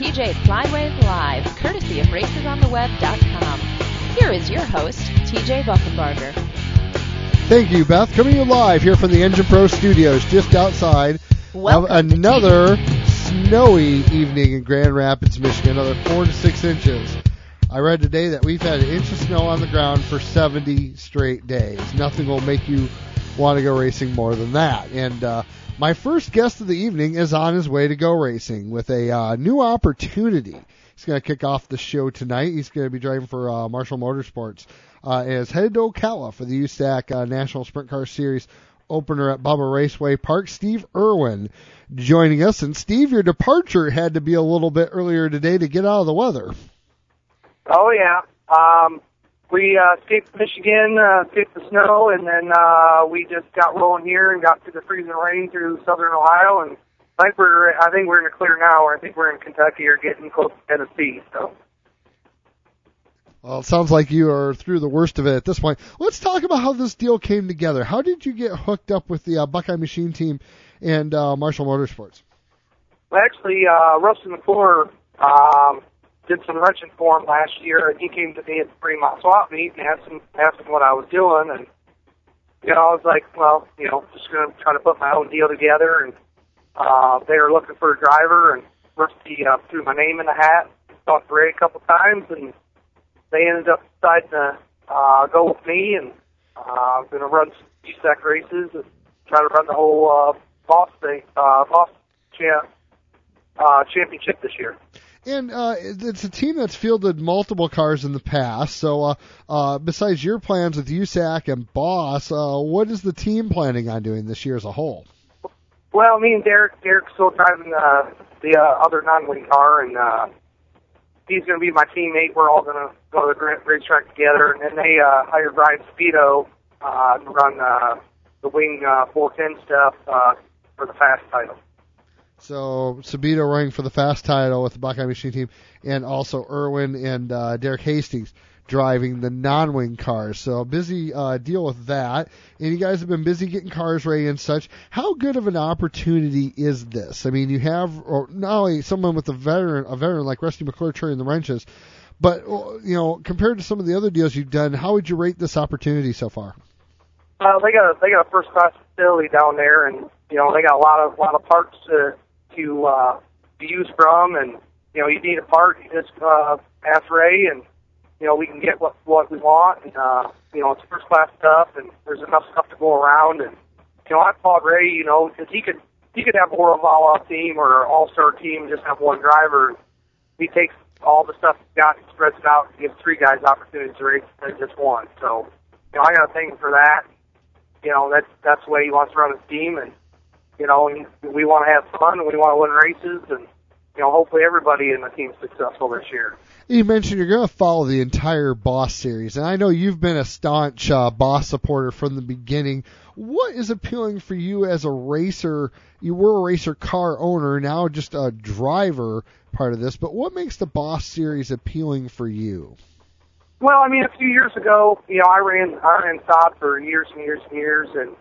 TJ Flyways Live, courtesy of RacesOnTheWeb.com. Here is your host, TJ Buckenbarger. Thank you, Beth. Coming to you live here from the Engine Pro Studios, just outside Welcome of another snowy evening in Grand Rapids, Michigan, another 4 to 6 inches. I read today that we've had an inch of snow on the ground for 70 straight days. Nothing will make you want to go racing more than that. And my first guest of the evening is on his way to go racing with a new opportunity. He's going to kick off the show tonight. He's going to be driving for Marshall Motorsports. Is headed to Ocala for the USAC National Sprint Car Series opener at Bubba Raceway Park. Steve Irwin joining us. And Steve, your departure had to be a little bit earlier today to get out of the weather. Oh, yeah. We escaped Michigan, escaped the snow, and then we just got rolling here and got to the freezing rain through southern Ohio. And I think we're in the clear now, or I think we're in Kentucky or getting close to Tennessee. So. Well, it sounds like you are through the worst of it at this point. Let's talk about how this deal came together. How did you get hooked up with the Buckeye Machine Team and Marshall Motorsports? Well, actually, Rusty McClure did some wrenching for him last year, and he came to me at the Fremont Swap Meet and asked him what I was doing, and I was like, well, just going to try to put my own deal together, and they were looking for a driver, and Rusty threw my name in the hat, talked to Ray a couple times, and they ended up deciding to go with me, and I'm going to run some USAC races and try to run the whole Boss Championship this year. And it's a team that's fielded multiple cars in the past. So besides your plans with USAC and Boss, what is the team planning on doing this year as a whole? Well, I mean, Derek's still driving the other non-wing car, and he's going to be my teammate. We're all going to go to the racetrack together. And then they hired Ryan Speedo to run the wing 410 stuff for the fast title. So Sabito running for the fast title with the Buckeye Machine Team, and also Irwin and Derek Hastings driving the non-wing cars. So a busy deal with that. And you guys have been busy getting cars ready and such. How good of an opportunity is this? I mean, you have not only someone with a veteran like Rusty McClure turning the wrenches, but compared to some of the other deals you've done, how would you rate this opportunity so far? They got a first class facility down there, and they got a lot of parts to use from, and you need a part, you just ask Ray, and we can get what we want, and it's first class stuff, and there's enough stuff to go around, and I called Ray, because he could have a World All team or an all-star team and just have one driver. He takes all the stuff he's got and spreads it out and gives three guys opportunities to race instead of just one. So I got to thank him for that. That's the way he wants to run his team, and we want to have fun, and we want to win races, and hopefully everybody in the team's successful this year. You mentioned you're going to follow the entire Boss series, and I know you've been a staunch Boss supporter from the beginning. What is appealing for you as a racer? You were a racer car owner, now just a driver part of this, but what makes the Boss series appealing for you? Well, I mean, a few years ago, I ran Saab for years and years and years, and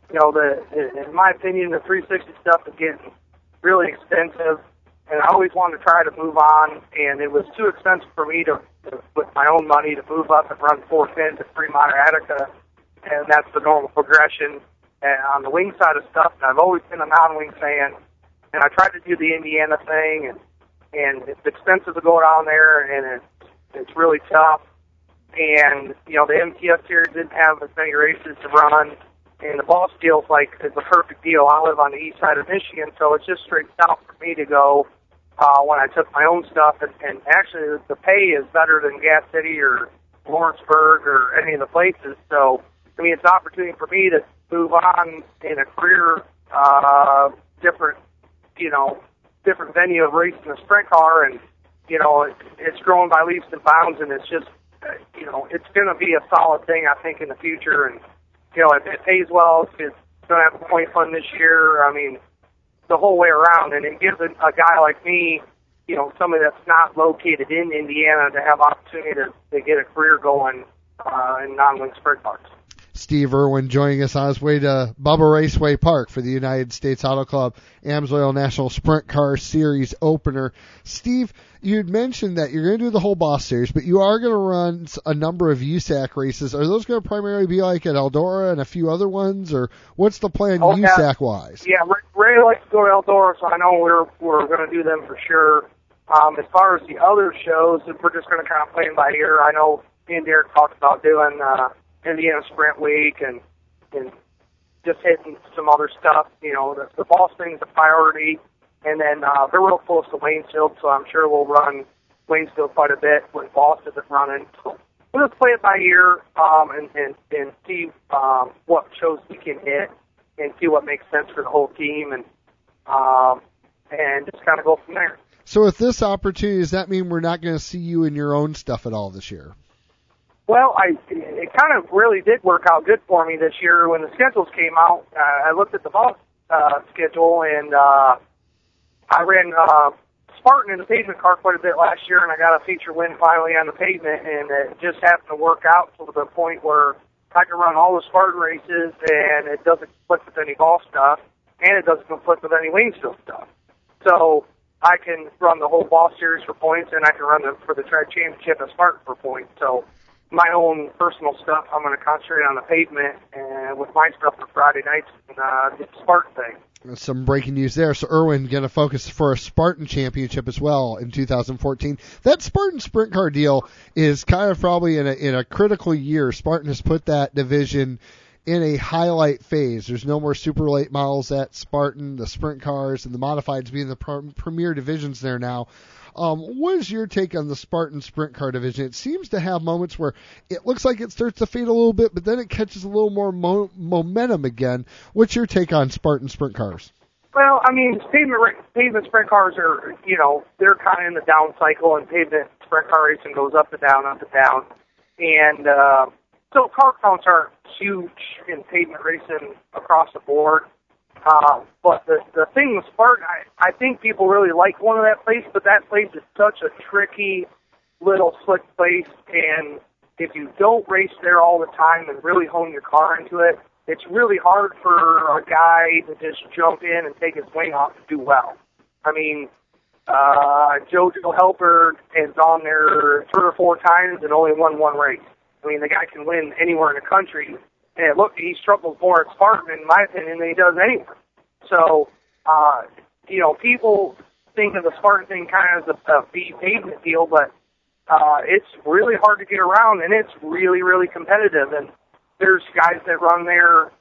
in my opinion, the 360 stuff is getting really expensive, and I always wanted to try to move on, and it was too expensive for me to with my own money to move up and run 410 to Fremont or Attica, and that's the normal progression. And on the wing side of stuff, and I've always been a non-wing fan, and I tried to do the Indiana thing, and it's expensive to go down there, and it's really tough. And the MTS series didn't have as many races to run, and the Boss deal is a perfect deal. I live on the east side of Michigan, so it's just straight south for me to go when I took my own stuff. And actually, the pay is better than Gas City or Lawrenceburg or any of the places. So, I mean, it's an opportunity for me to move on in a career, different venue of racing a sprint car, and it's growing by leaps and bounds, and it's just it's going to be a solid thing, I think, in the future. And if it pays well, it's going to have a point fund this year. I mean, the whole way around, and it gives a guy like me, somebody that's not located in Indiana, to have opportunity to get a career going in non-wing sprint cars. Steve Irwin joining us on his way to Bubba Raceway Park for the United States Auto Club AMSOIL National Sprint Car Series opener. Steve, you'd mentioned that you're going to do the whole Boss Series, but you are going to run a number of USAC races. Are those going to primarily be like at Eldora and a few other ones, or what's the plan USAC-wise? Yeah, Ray likes to go to Eldora, so I know we're going to do them for sure. As far as the other shows, we're just going to kind of play them by ear. I know me and Derek talked about doing Indiana Sprint Week and just hitting some other stuff. You know, the Boss thing's a priority, and then they're real close to Waynesfield, so I'm sure we'll run Waynesfield quite a bit when Boss isn't running. So we'll just play it by ear and see what shows we can hit and see what makes sense for the whole team, and just kind of go from there. So with this opportunity, does that mean we're not going to see you in your own stuff at all this year? Well, it kind of really did work out good for me this year. When the schedules came out, I looked at the Boss schedule, and I ran Spartan in the pavement car quite a bit last year, and I got a feature win finally on the pavement, and it just happened to work out to the point where I can run all the Spartan races, and it doesn't conflict with any Boss stuff, and it doesn't conflict with any Waynesfield stuff. So I can run the whole Boss Series for points, and I can run for the Track Championship at Spartan for points. So my own personal stuff, I'm going to concentrate on the pavement, and with my stuff for Friday nights and the Spartan thing. Some breaking news there. So Irwin going to focus for a Spartan championship as well in 2014. That Spartan sprint car deal is kind of probably in a critical year. Spartan has put that division in a highlight phase. There's no more super late models at Spartan. The sprint cars and the modifieds being the premier divisions there now. What is your take on the Spartan sprint car division? It seems to have moments where it looks like it starts to fade a little bit, but then it catches a little more momentum again. What's your take on Spartan sprint cars? Well, I mean, pavement sprint cars are, you know, they're kind of in the down cycle, and pavement sprint car racing goes up and down, up and down. And so car counts aren't huge in pavement racing across the board. But the thing with Spartan, I think people really like going to that place, but that place is such a tricky little slick place, and if you don't race there all the time and really hone your car into it, it's really hard for a guy to just jump in and take his wing off to do well. I mean, JoJo Helper has gone there 3 or 4 times and only won 1 race. I mean, the guy can win anywhere in the country, and look, he struggles more at Spartan, in my opinion, than he does anywhere. So, you know, people think of the Spartan thing kind of as a B pavement deal, but it's really hard to get around, and it's really, really competitive. And there's guys that run there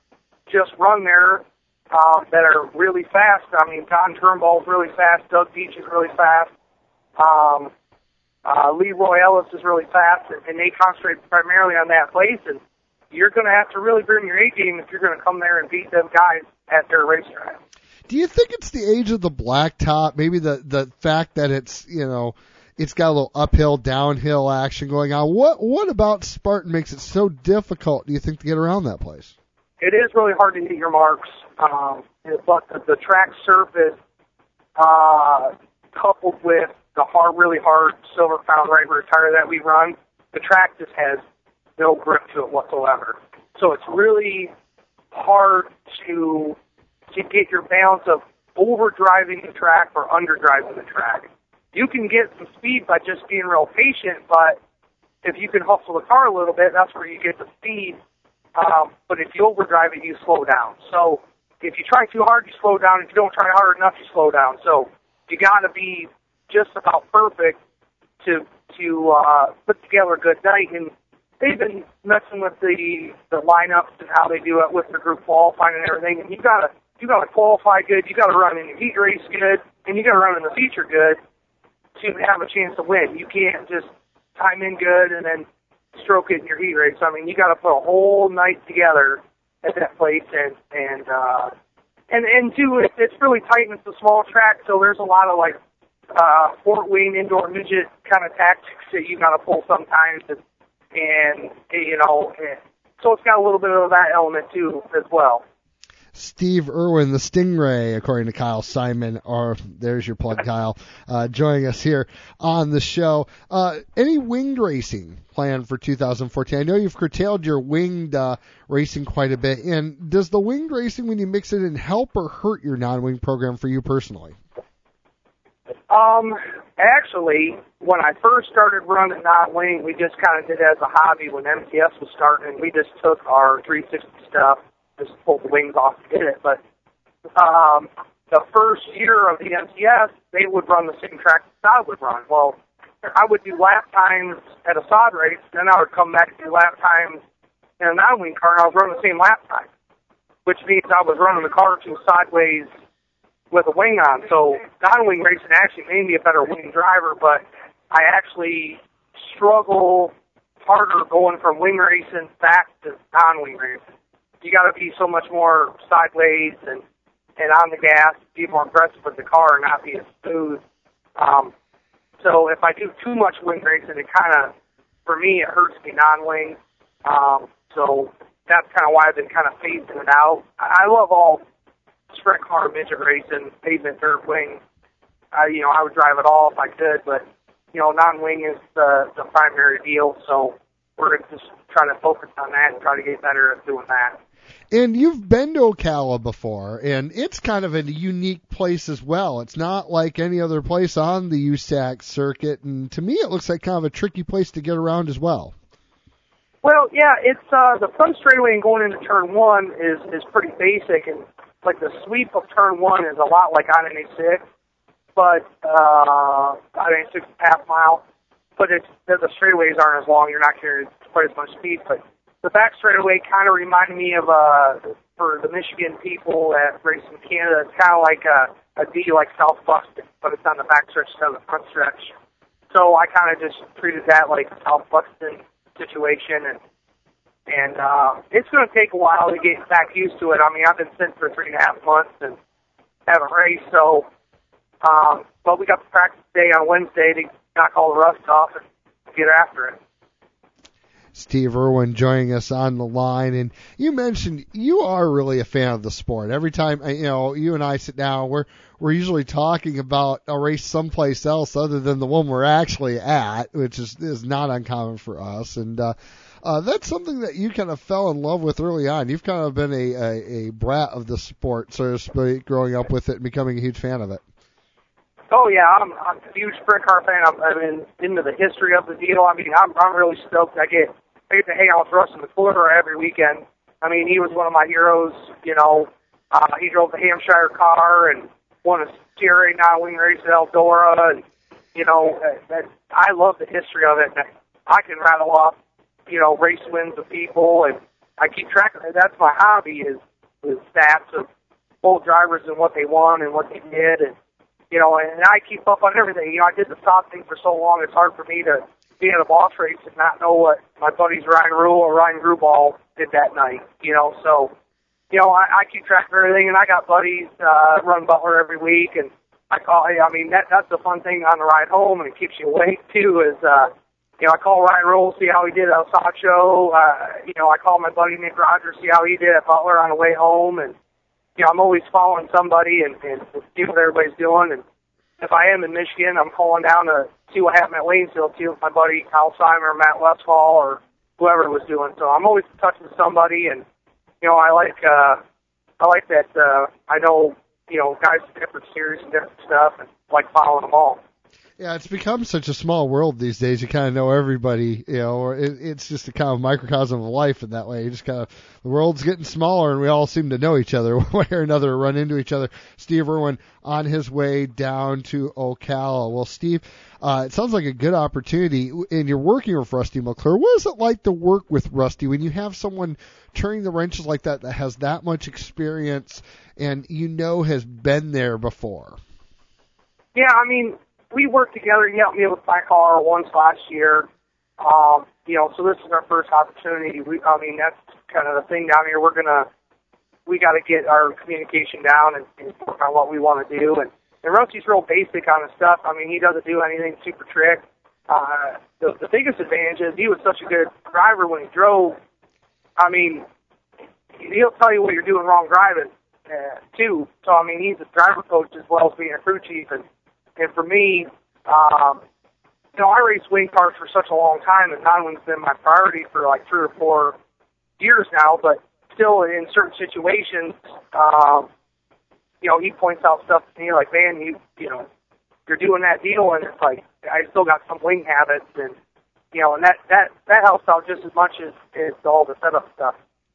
that are really fast. I mean, Don Turnbull's really fast. Doug Beach is really fast. Leroy Ellis is really fast, and they concentrate primarily on that place. And you're going to have to really bring your A game if you're going to come there and beat them guys at their racetrack. Do you think it's the age of the blacktop? Maybe the fact that it's, you know, it's got a little uphill, downhill action going on. What about Spartan makes it so difficult, do you think, to get around that place? It is really hard to hit your marks, but the track surface, coupled with the really hard Silver Crown Rider tire that we run, the track just has no grip to it whatsoever. So it's really hard to get your balance of overdriving the track or underdriving the track. You can get some speed by just being real patient, but if you can hustle the car a little bit, that's where you get the speed. But if you overdrive it, you slow down. So if you try too hard, you slow down. If you don't try hard enough, you slow down. So you got to be just about perfect to put together a good night. And they've been messing with the lineups and how they do it with the group qualifying and everything. And you got to qualify good. You got to run in the heat race good, and you got to run in the feature good to have a chance to win. You can't just time in good and then stroke it in your heat race. I mean, you got to put a whole night together at that place, and two, it's really tight and it's a small track, so there's a lot of like Fort Wayne indoor midget kind of tactics that you got to pull sometimes, and you know, so it's got a little bit of that element too as well. Steve Irwin, the Stingray, according to Kyle Simon, or there's your plug, Kyle, joining us here on the show. Any winged racing planned for 2014? I know you've curtailed your winged racing quite a bit. And does the winged racing, when you mix it in, help or hurt your non-wing program for you personally? Actually, when I first started running non-wing, we just kind of did it as a hobby when MTS was starting. We just took our 360 stuff, just pulled the wings off and did it. But the first year of the MTS, they would run the same track that Sod would run. Well, I would do lap times at a Sod race, then I would come back and do lap times in a non-wing car, and I was running the same lap time, which means I was running the car too sideways with a wing on. So non-wing racing actually made me a better wing driver, but I actually struggle harder going from wing racing back to non-wing racing. You got to be so much more sideways and on the gas, be more aggressive with the car and not be as smooth. So if I do too much wing racing, it kind of, for me, it hurts me non-wing. So that's kind of why I've been kind of phasing it out. I love all sprint car, midget racing, pavement, dirt, wing. I would drive it all if I could, but, non-wing is the primary deal, so we're going to just try to focus on that and try to get better at doing that. And you've been to Ocala before, and it's kind of a unique place as well. It's not like any other place on the USAC circuit, and to me it looks like kind of a tricky place to get around as well. Well, yeah, it's the front straightaway and going into turn one is pretty basic, and like the sweep of turn one is a lot like I-96, but I-96 half mile, but the straightaways aren't as long. You're not carrying quite as much speed, but the back straightaway kind of reminded me of for the Michigan people at Racing Canada. It's kind of like a D like South Buxton, but it's on the back stretch instead of the front stretch. So I kind of just treated that like a South Buxton situation, and it's going to take a while to get back used to it. I mean, I've been sitting for 3.5 months and haven't raced, so but we got the practice day on Wednesday to knock all the rust off and get after it. Steve Irwin joining us on the line, and you mentioned you are really a fan of the sport. Every time you and I sit down, we're usually talking about a race someplace else other than the one we're actually at, which is not uncommon for us. And that's something that you kind of fell in love with early on. You've kind of been a brat of the sport, so to speak, growing up with it and becoming a huge fan of it. Oh yeah, I'm a huge sprint car fan. I'm into the history of the deal. I mean, I'm really stoked. I get to hang out with Rusty McClure every weekend. I mean, he was one of my heroes. He drove the Hampshire car and won a CRA non-wing race at Eldora, and I love the history of it. And I can rattle off race wins of people, and I keep track of it. That's my hobby is stats of old drivers and what they won and what they did, and I keep up on everything. I did the stop thing for so long, it's hard for me to be at a boss race and not know what my buddies Ryan Rule or Ryan Gruball did that night, So, I keep track of everything, and I got buddies run Butler every week, and that's the fun thing on the ride home, and it keeps you awake, too, is, I call Ryan Rule, see how he did at El Show. I call my buddy Nick Rogers, see how he did at Butler on the way home, and I'm always following somebody and see what everybody's doing. And if I am in Michigan, I'm calling down to see what happened at Waynesville, see what my buddy Kyle Simon or Matt Westfall or whoever was doing. So I'm always in touch with somebody, and I like that. I know guys in different series and different stuff, and like following them all. Yeah, it's become such a small world these days. You kind of know everybody, or it's just a kind of microcosm of life in that way. You just kind of, the world's getting smaller, and we all seem to know each other one way or another, run into each other. Steve Irwin on his way down to Ocala. Well, Steve, it sounds like a good opportunity, and you're working with Rusty McClure. What is it like to work with Rusty when you have someone turning the wrenches like that has that much experience and has been there before? Yeah, I mean, we worked together. He helped me with my car once last year. So this is our first opportunity. That's kind of the thing down here. We got to get our communication down and work on what we want to do. And Rusty's real basic on his stuff. I mean, he doesn't do anything super trick. The biggest advantage is he was such a good driver when he drove. I mean, he'll tell you what you're doing wrong driving, too. So, I mean, he's a driver coach as well as being a crew chief. And for me, I raced wing cars for such a long time, and non-wing's been my priority for like 3 or 4 years now. But still, in certain situations, he points out stuff to me like, man, you're doing that deal, and it's like I still got some wing habits, and and that helps out just as much as all the setup stuff.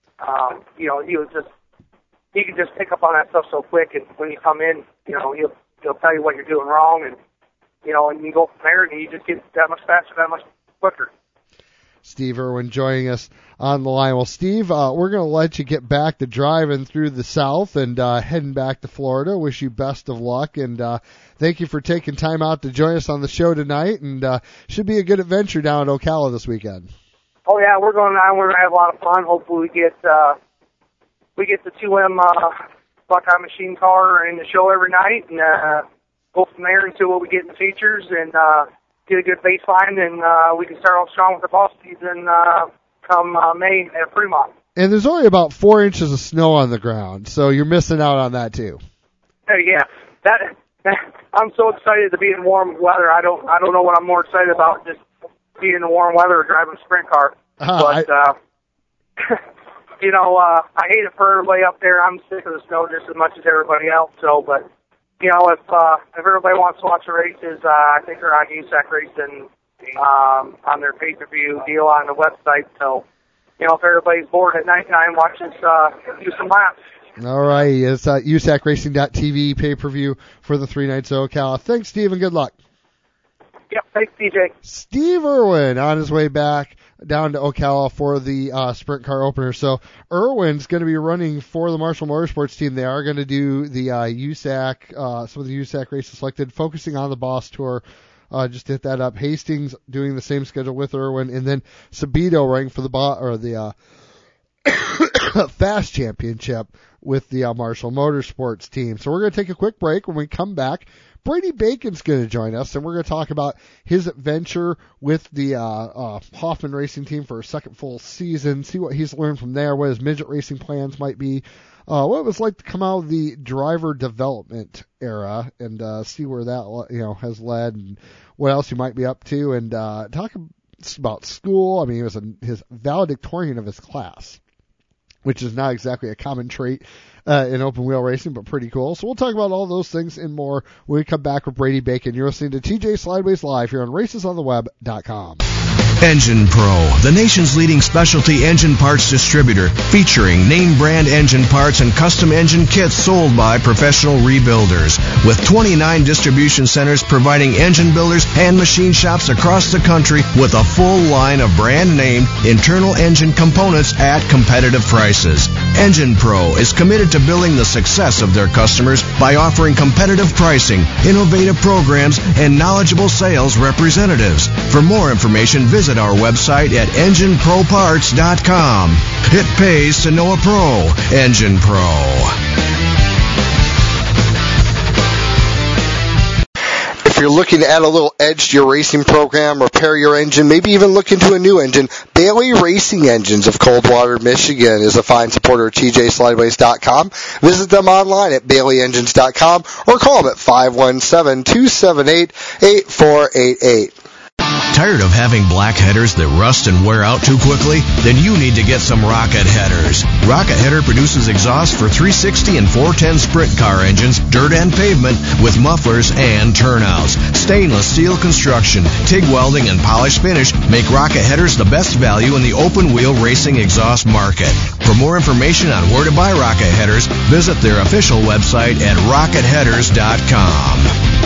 He can just pick up on that stuff so quick, and when you come in, he'll tell you what you're doing wrong, and and you go from there, and you just get that much faster, that much quicker. Steve Irwin joining us on the line. Well, Steve, we're going to let you get back to driving through the South and heading back to Florida. Wish you best of luck, and thank you for taking time out to join us on the show tonight, and should be a good adventure down at Ocala this weekend. Oh, yeah, we're going down. We're going to have a lot of fun. Hopefully we get the 2M Buckeye machine car in the show every night, and go from there until what we get in the features, and get a good baseline, and we can start off strong with the ball season come May at Fremont. And there's only about 4 inches of snow on the ground, so you're missing out on that too. Yeah, I'm so excited to be in warm weather. I don't know what I'm more excited about, just being in the warm weather or driving a sprint car. I hate it for everybody up there. I'm sick of the snow just as much as everybody else. So, but if everybody wants to watch the races, I think they're on USAC Racing on their pay-per-view deal on the website. So, if everybody's bored at nighttime, watch us do some laps. All right, it's USACRacing.tv pay-per-view for the 3 nights of Ocala. Thanks, Steve, and good luck. Yep, thanks, DJ. Steve Irwin on his way back down to Ocala for the sprint car opener. So Irwin's going to be running for the Marshall Motorsports team. They are going to do the USAC, some of the USAC races selected, focusing on the Boss Tour. Just hit that up. Hastings doing the same schedule with Irwin, and then Sabito running for the Fast Championship with the Marshall Motorsports team. So we're going to take a quick break. When we come back, Brady Bacon's going to join us, and we're going to talk about his adventure with the Hoffman Racing team for a second full season, see what he's learned from there, what his midget racing plans might be, what it was like to come out of the driver development era, and see where that has led, and what else he might be up to, and talk about school. I mean, he was his valedictorian of his class, which is not exactly a common trait in open wheel racing, but pretty cool. So we'll talk about all those things and more when we come back with Brady Bacon. You're listening to TJ Slideways Live here on RacesOnTheWeb.com. Engine Pro, the nation's leading specialty engine parts distributor, featuring name brand engine parts and custom engine kits sold by professional rebuilders. With 29 distribution centers providing engine builders and machine shops across the country with a full line of brand name internal engine components at competitive prices. Engine Pro is committed to building the success of their customers by offering competitive pricing, innovative programs, and knowledgeable sales representatives. For more information, visit our website at EngineProParts.com. It pays to know a pro. Engine Pro. If you're looking to add a little edge to your racing program, repair your engine, maybe even look into a new engine, Bailey Racing Engines of Coldwater, Michigan is a fine supporter of TJSlideways.com. Visit them online at BaileyEngines.com or call them at 517-278-8488. Tired of having black headers that rust and wear out too quickly? Then you need to get some Rocket Headers. Rocket Header produces exhaust for 360 and 410 sprint car engines, dirt and pavement, with mufflers and turnouts. Stainless steel construction, TIG welding, and polished finish make Rocket Headers the best value in the open wheel racing exhaust market. For more information on where to buy Rocket Headers, visit their official website at RocketHeaders.com.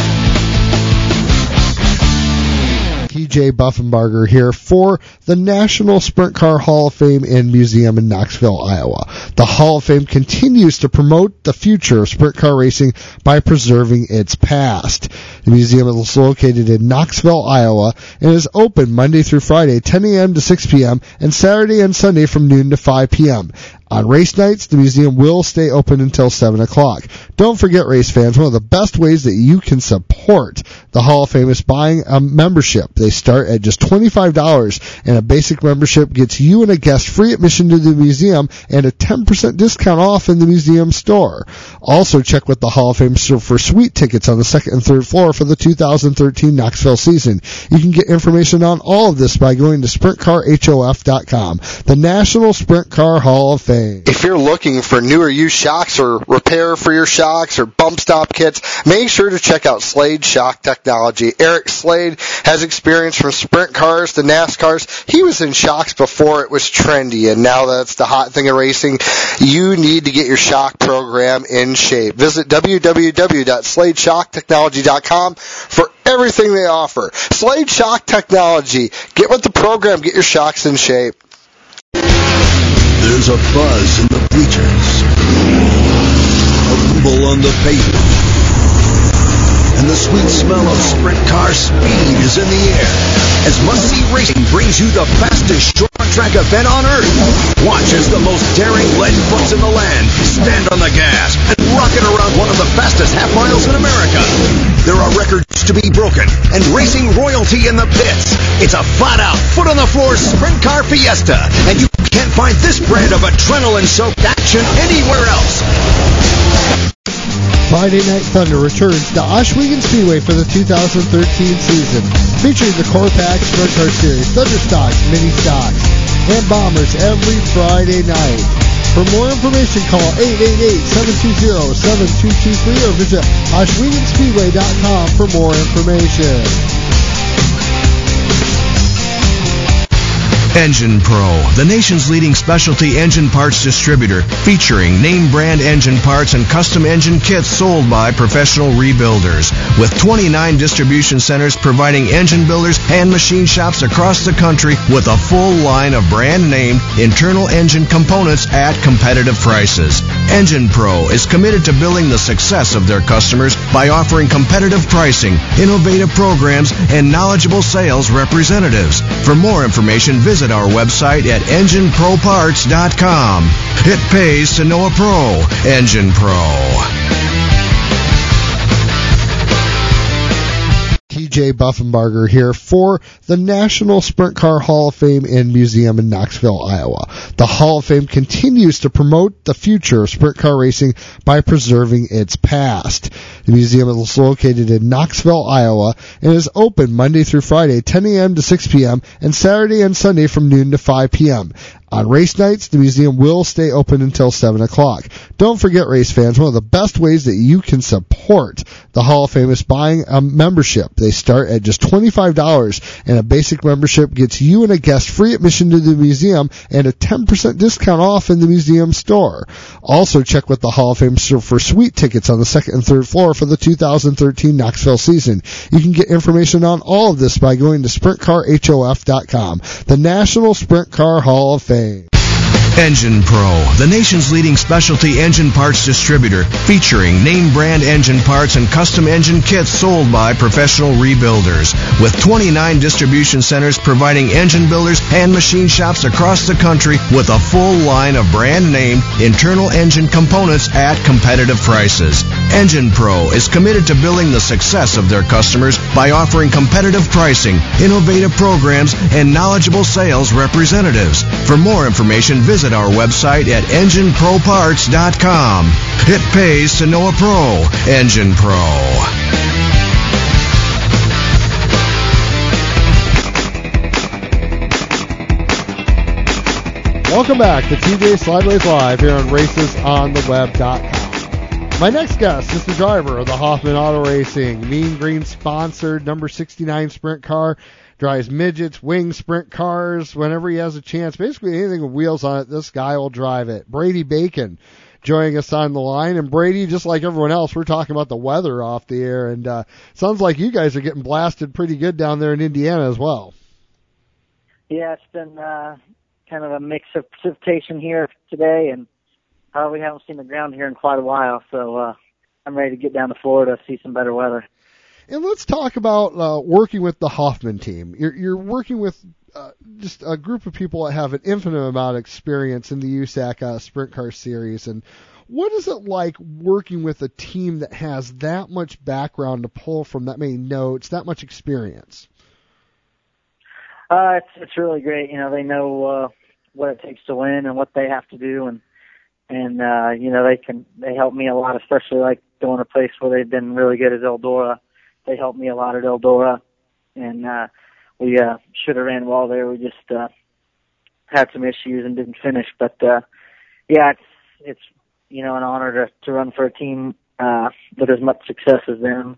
TJ Buffenbarger here for the National Sprint Car Hall of Fame and Museum in Knoxville, Iowa. The Hall of Fame continues to promote the future of sprint car racing by preserving its past. The museum is located in Knoxville, Iowa, and is open Monday through Friday, 10 a.m. to 6 p.m., and Saturday and Sunday from noon to 5 p.m. On race nights, the museum will stay open until 7 o'clock. Don't forget, race fans, one of the best ways that you can support the Hall of Fame is buying a membership. They start at just $25, and a basic membership gets you and a guest free admission to the museum and a 10% discount off in the museum store. Also, check with the Hall of Fame for suite tickets on the second and third floor for the 2013 Knoxville season. You can get information on all of this by going to SprintCarHof.com, the National Sprint Car Hall of Fame. If you're looking for newer used shocks or repair for your shocks or bump stop kits, make sure to check out Slade Shock Technology. Eric Slade has experience from sprint cars to NASCARs. He was in shocks before it was trendy, and now that's the hot thing in racing. You need to get your shock program in shape. Visit www.sladeshocktechnology.com for everything they offer. Slade Shock Technology. Get with the program. Get your shocks in shape. There's a buzz in the bleachers, a rumble on the pavement, and the sweet smell of sprint car speed is in the air as Must-See Racing brings you the fastest short track event on earth. Watch as the most daring lead butts in the land stand on the gas and rocket around one of the fastest half miles in America. There are records to be broken and racing royalty in the pits. It's a flat-out, foot-on-the-floor sprint car fiesta, and you can't find this brand of adrenaline-soaked action anywhere else. Friday Night Thunder returns to Ohsweken Speedway for the 2013 season, featuring the Core Pack Sprint Car Series, Thunder Stocks, Mini Stocks, and Bombers every Friday night. For more information, call 888-720-7223 or visit OhswekenSpeedway.com for more information. Engine Pro, the nation's leading specialty engine parts distributor, featuring name brand engine parts and custom engine kits sold by professional rebuilders. With 29 distribution centers providing engine builders and machine shops across the country with a full line of brand name internal engine components at competitive prices. Engine Pro is committed to building the success of their customers by offering competitive pricing, innovative programs, and knowledgeable sales representatives. For more information, visit our website at EngineProParts.com. It pays to know a pro. Engine Pro. TJ Buffenbarger here for the National Sprint Car Hall of Fame and Museum in Knoxville, Iowa. The Hall of Fame continues to promote the future of sprint car racing by preserving its past. The museum is located in Knoxville, Iowa, and is open Monday through Friday, 10 a.m. to 6 p.m., and Saturday and Sunday from noon to 5 p.m. On race nights, the museum will stay open until 7 o'clock. Don't forget, race fans, one of the best ways that you can support the Hall of Fame is buying a membership. They start at just $25, and a basic membership gets you and a guest free admission to the museum and a 10% discount off in the museum store. Also, check with the Hall of Fame for suite tickets on the second and third floor for the 2013 Knoxville season. You can get information on all of this by going to SprintCarHof.com, the National Sprint Car Hall of Fame. Engine Pro, the nation's leading specialty engine parts distributor, featuring name brand engine parts and custom engine kits sold by professional rebuilders. With 29 distribution centers providing engine builders and machine shops across the country with a full line of brand name internal engine components at competitive prices. Engine Pro is committed to building the success of their customers by offering competitive pricing, innovative programs, and knowledgeable sales representatives. For more information, visit our website at EngineProParts.com. It pays to know a pro. Engine Pro. Welcome back to TJ Slideways Live here on RacesOnTheWeb.com. My next guest is the driver of the Hoffman Auto Racing Mean Green sponsored number 69 sprint car. Drives midgets, wing sprint cars whenever he has a chance. Basically anything with wheels on it, this guy will drive it. Brady Bacon joining us on the line. And Brady, just like everyone else, we're talking about the weather off the air. And sounds like you guys are getting blasted pretty good down there in Indiana as well. Yeah, it's been kind of a mix of precipitation here today, and we haven't seen the ground here in quite a while. So I'm ready to get down to Florida, see some better weather. And let's talk about working with the Hoffman team. You're working with just a group of people that have an infinite amount of experience in the USAC Sprint Car Series. And what is it like working with a team that has that much background to pull from, that many notes, that much experience? It's really great. They know what it takes to win and what they have to do, and they help me a lot, especially like going to a place where they've been really good at Eldora. They helped me a lot at Eldora, and we should have ran well there. We just had some issues and didn't finish. But it's an honor to run for a team with as much success as them.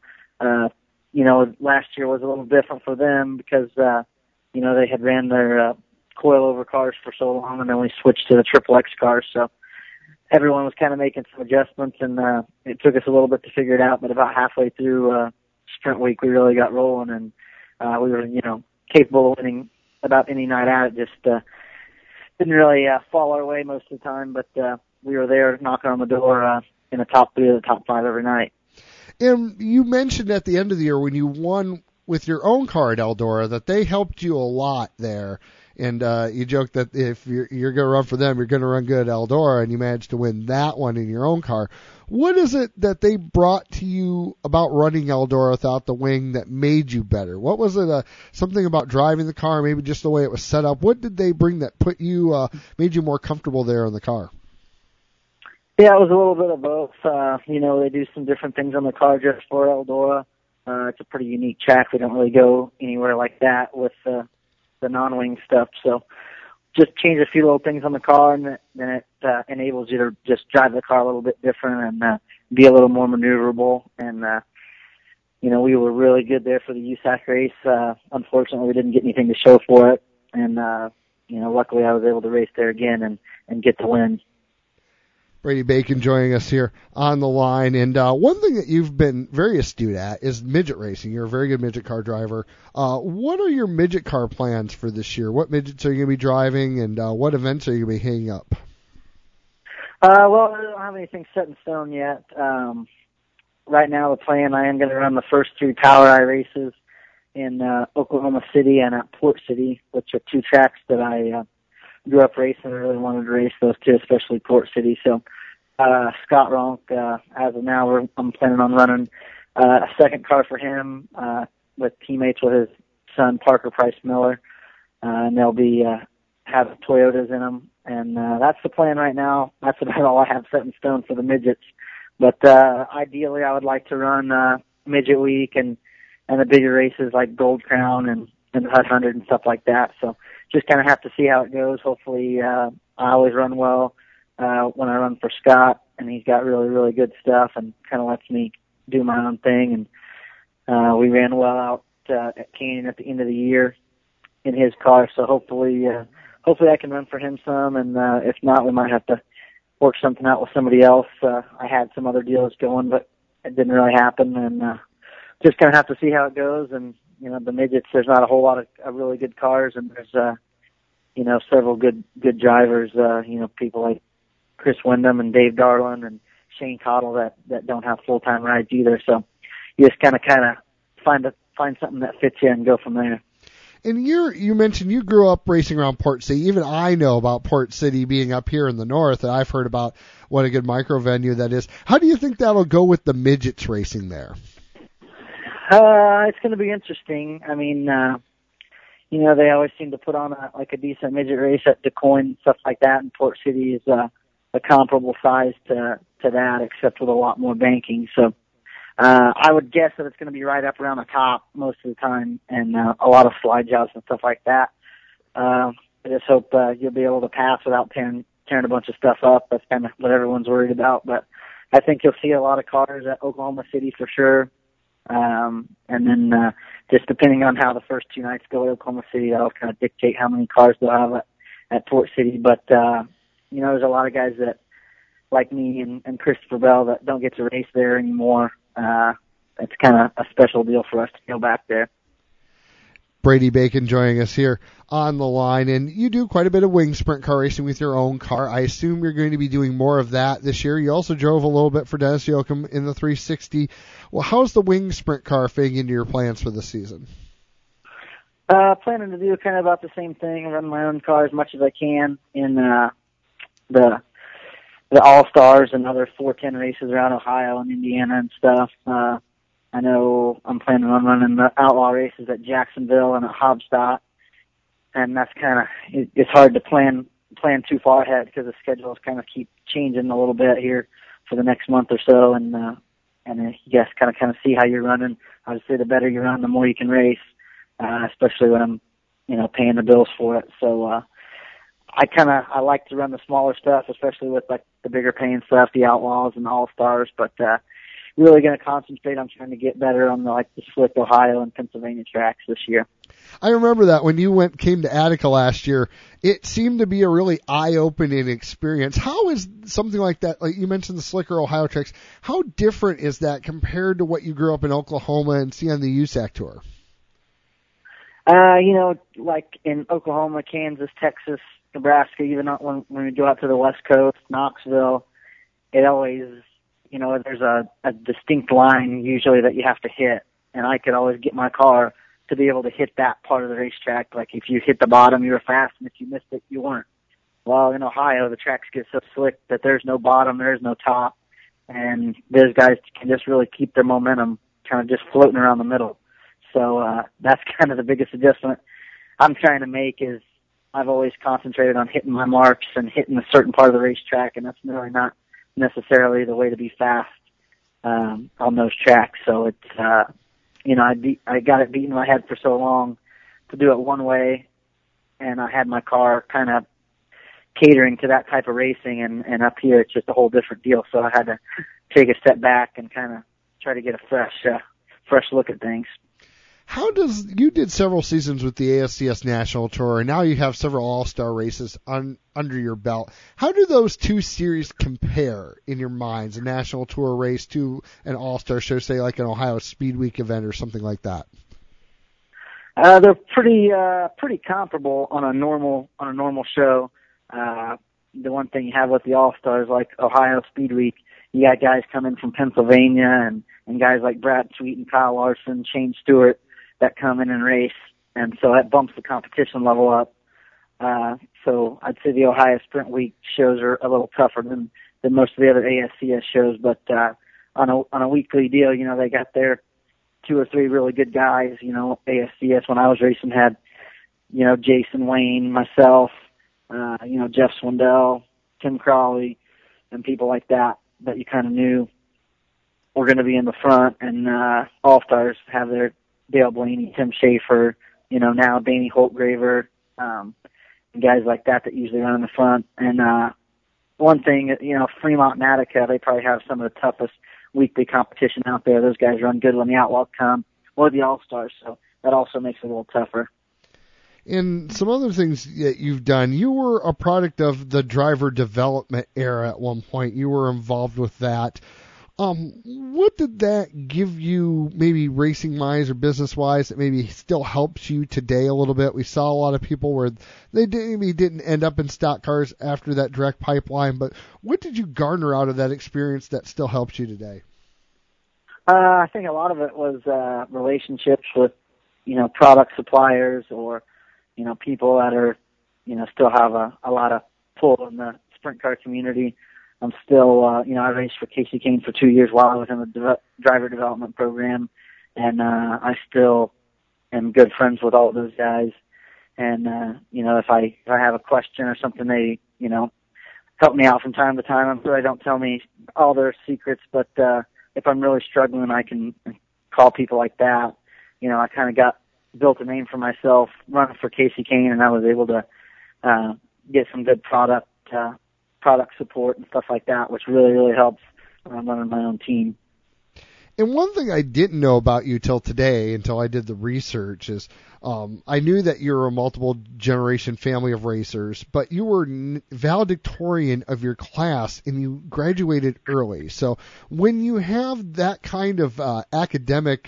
Last year was a little different for them because they had ran their coilover cars for so long, and then we switched to the Triple X cars. So everyone was kind of making some adjustments, and it took us a little bit to figure it out. But about halfway through sprint week, we really got rolling, and we were, capable of winning about any night out. It just didn't really fall our way most of the time, but we were there knocking on the door in the top 3 or the top 5 every night. And you mentioned at the end of the year when you won with your own car at Eldora that they helped you a lot there. And you joked that if you're going to run for them, you're going to run good at Eldora, and you managed to win that one in your own car. What is it that they brought to you about running Eldora without the wing that made you better? What was it, something about driving the car, maybe just the way it was set up? What did they bring that made you more comfortable there in the car? Yeah, it was a little bit of both. They do some different things on the car just for Eldora. It's a pretty unique track. We don't really go anywhere like that with the non-wing stuff. So just change a few little things on the car, and then it enables you to just drive the car a little bit different and be a little more maneuverable. And, we were really good there for the USAC race. Unfortunately, we didn't get anything to show for it. And, luckily I was able to race there again and get the win. Brady Bacon joining us here on the line. And one thing that you've been very astute at is midget racing. You're a very good midget car driver. What are your midget car plans for this year? What midgets are you going to be driving, and what events are you going to be hanging up? Well, I don't have anything set in stone yet. Right now, the plan, I am going to run the first 3 POWRi races in Oklahoma City and at Port City, which are 2 tracks that I grew up racing. I really wanted to race those 2, especially Port City. So Scott Ronk, as of now, I'm planning on running a second car for him with teammates with his son, Parker Price Miller. And they'll be have Toyotas in them. And that's the plan right now. That's about all I have set in stone for the midgets. But ideally, I would like to run Midget Week and the bigger races like Gold Crown and the Hut 100 and stuff like that. So just kind of have to see how it goes. Hopefully, I always run well when I run for Scott, and he's got really, really good stuff and kind of lets me do my own thing. And we ran well out at Canyon at the end of the year in his car. So hopefully I can run for him some. And if not, we might have to work something out with somebody else. I had some other deals going, but it didn't really happen. And just kind of have to see how it goes. And the midgets, there's not a whole lot of really good cars, and there's, several good drivers, people like Chris Wyndham and Dave Darland and Shane Cottle that don't have full-time rides either. So you just kind of find something that fits you and go from there. And you mentioned you grew up racing around Port City. Even I know about Port City being up here in the north, and I've heard about what a good micro venue that is. How do you think that'll go with the midgets racing there? It's going to be interesting. I mean, they always seem to put on a decent midget race at DuQuoin and stuff like that, and Port City is a comparable size to that, except with a lot more banking. So I would guess that it's going to be right up around the top most of the time, and a lot of slide jobs and stuff like that. I just hope you'll be able to pass without tearing a bunch of stuff up. That's kind of what everyone's worried about. But I think you'll see a lot of cars at Oklahoma City for sure. And then just depending on how the first 2 nights go at Oklahoma City, that'll kind of dictate how many cars they'll have at Port City. But there's a lot of guys that, like me and Christopher Bell, that don't get to race there anymore. It's kind of a special deal for us to go back there. Brady Bacon joining us here on the line, and you do quite a bit of wing sprint car racing with your own car. I assume you're going to be doing more of that this year. You also drove a little bit for Dennis Yoakum in the 360. Well, how's the wing sprint car fitting into your plans for this season? Planning to do kind of about the same thing, run my own car as much as I can in the All-Stars and other 410 races around Ohio and Indiana and stuff. I know I'm planning on running the outlaw races at Jacksonville and at Hobstadt, and that's kind of, it's hard to plan too far ahead because the schedules kind of keep changing a little bit here for the next month or so, and you guys kind of see how you're running. Obviously, the better you run, the more you can race, especially when I'm, paying the bills for it. So, I like to run the smaller stuff, especially with like the bigger paying stuff, the Outlaws and the All-Stars, but, really going to concentrate on trying to get better on the slick Ohio and Pennsylvania tracks this year. I remember that when you came to Attica last year, it seemed to be a really eye-opening experience. How is something like that, like you mentioned the slicker Ohio tracks, how different is that compared to what you grew up in Oklahoma and see on the USAC Tour? Like in Oklahoma, Kansas, Texas, Nebraska, even when we go out to the West Coast, Knoxville, it always, there's a distinct line usually that you have to hit, and I could always get my car to be able to hit that part of the racetrack. Like if you hit the bottom, you were fast, and if you missed it, you weren't. Well, in Ohio, the tracks get so slick that there's no bottom, there's no top, and those guys can just really keep their momentum kind of just floating around the middle. So that's kind of the biggest adjustment I'm trying to make is I've always concentrated on hitting my marks and hitting a certain part of the racetrack, and that's really not necessarily the way to be fast on those tracks. So it's I got it beat in my head for so long to do it one way, and I had my car kind of catering to that type of racing, and up here it's just a whole different deal. So I had to take a step back and kind of try to get a fresh look at things. You did several seasons with the ASCS National Tour, and now you have several All-Star races under your belt. How do those two series compare in your minds, a National Tour race to an All-Star show, say like an Ohio Speed Week event or something like that? They're pretty comparable on a normal show. The one thing you have with the All-Stars, like Ohio Speed Week, you got guys coming from Pennsylvania and guys like Brad Sweet and Kyle Larson, Shane Stewart, that come in and race, and so that bumps the competition level up. So I'd say the Ohio Sprint Week shows are a little tougher than most of the other ASCS shows, but on a weekly deal, they got their 2 or 3 really good guys. ASCS when I was racing had, Jason Wayne, myself, Jeff Swindell, Tim Crawley, and people like that you kind of knew were going to be in the front, and All-Stars have their Dale Blaney, Tim Schaefer, now Danny Holtgraver, and guys like that usually run in the front. And one thing, Fremont and Attica, they probably have some of the toughest weekly competition out there. Those guys run good when the Outlaws come, or the All-Stars, so that also makes it a little tougher. And some other things that you've done, you were a product of the driver development era at one point. You were involved with that. What did that give you, maybe racing-wise or business-wise, that maybe still helps you today a little bit? We saw a lot of people where they didn't end up in stock cars after that direct pipeline, but what did you garner out of that experience that still helps you today? I think a lot of it was relationships with, product suppliers or, people that are, still have a lot of pull in the sprint car community. I'm still, I raced for Casey Kane for 2 years while I was in the driver development program, and I still am good friends with all of those guys. And if I have a question or something, they help me out from time to time. I'm sure they don't tell me all their secrets, but if I'm really struggling, I can call people like that. I kind of built a name for myself running for Casey Kane, and I was able to get some good product support and stuff like that, which really, really helps when I'm running my own team. And one thing I didn't know about you till today, until I did the research, is I knew that you're a multiple generation family of racers, but you were valedictorian of your class and you graduated early. So when you have that kind of academic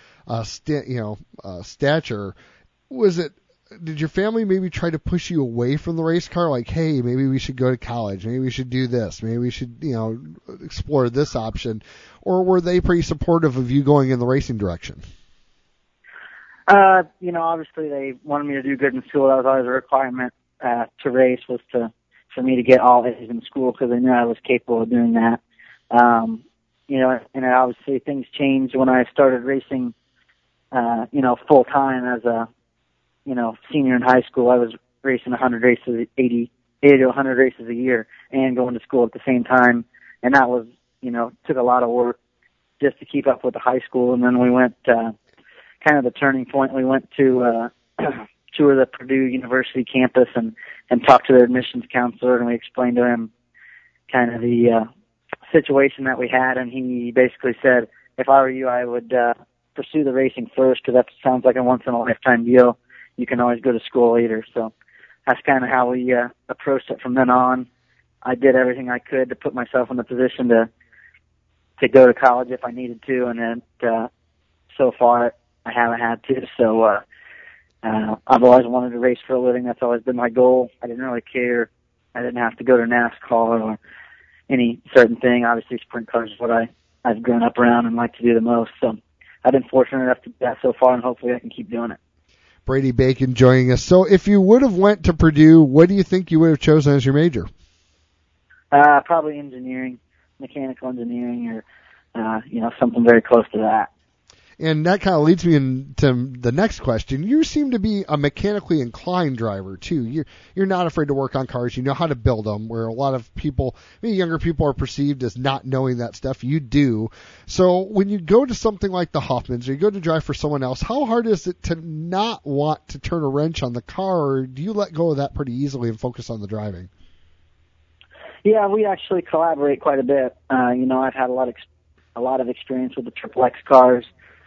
stature, did your family maybe try to push you away from the race car? Like, hey, maybe we should go to college. Maybe we should do this. Maybe we should, explore this option. Or were they pretty supportive of you going in the racing direction? Obviously they wanted me to do good in school. That was always a requirement to race, was for me to get all A's in school, because they knew I was capable of doing that. And obviously things changed when I started racing, full time as a, senior in high school. I was racing 100 races, 80 to 100 races a year, and going to school at the same time. And that was, took a lot of work just to keep up with the high school. And then we went, kind of the turning point, we went to tour the Purdue University campus and talked to their admissions counselor, and we explained to him kind of the situation that we had, and he basically said, if I were you, I would pursue the racing first, because that sounds like a once-in-a-lifetime deal. You can always go to school later. So that's kind of how we approached it from then on. I did everything I could to put myself in the position to go to college if I needed to, and then so far I haven't had to. So I've always wanted to race for a living. That's always been my goal. I didn't really care. I didn't have to go to NASCAR or any certain thing. Obviously, sprint cars is what I've grown up around and like to do the most. So I've been fortunate enough to do that so far, and hopefully I can keep doing it. Brady Bacon joining us. So if you would have went to Purdue, what do you think you would have chosen as your major? Probably engineering, mechanical engineering, or something very close to that. And that kind of leads me into the next question. You seem to be a mechanically inclined driver too. You're not afraid to work on cars. You know how to build them, where a lot of people, maybe younger people, are perceived as not knowing that stuff. You do. So when you go to something like the Hoffmans, or you go to drive for someone else, how hard is it to not want to turn a wrench on the car, or do you let go of that pretty easily and focus on the driving? Yeah, we actually collaborate quite a bit. I've had a lot of experience with the Triple X cars.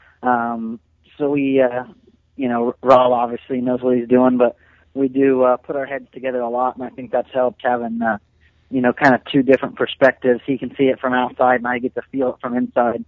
So we, Raul obviously knows what he's doing, but we do put our heads together a lot, and I think that's helped having, kind of two different perspectives. He can see it from outside, and I get to feel it from inside.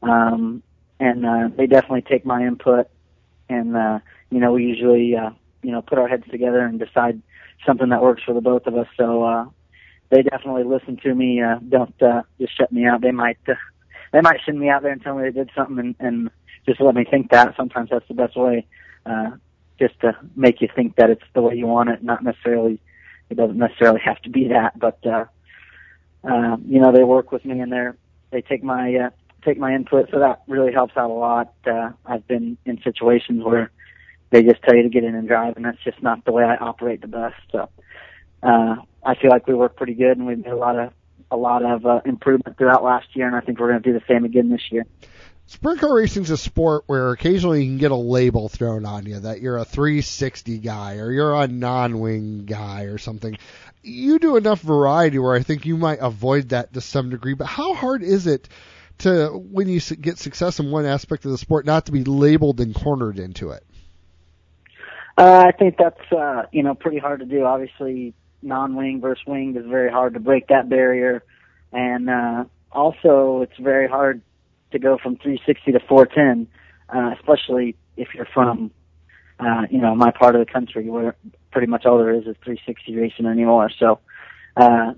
They definitely take my input, and, we usually, put our heads together and decide something that works for the both of us. So they definitely listen to me. Don't just shut me out. They might send me out there and tell me they did something and just let me think that. Sometimes that's the best way, just to make you think that it's the way you want it. It doesn't necessarily have to be that, but, they work with me, and they take my input. So that really helps out a lot. I've been in situations where they just tell you to get in and drive, and that's just not the way I operate the best. So, I feel like we work pretty good, and we've made a lot of improvement throughout last year, and I think we're going to do the same again this year. Sprint car racing is a sport where occasionally you can get a label thrown on you that you're a 360 guy or you're a non-wing guy or something. You do enough variety where I think you might avoid that to some degree, but how hard is it to, when you get success in one aspect of the sport, not to be labeled and cornered into it? I think that's, pretty hard to do. Obviously, non-wing versus wing is very hard to break that barrier. And also, it's very hard to go from 360 to 410, especially if you're from, my part of the country where pretty much all there is 360 racing anymore. So, I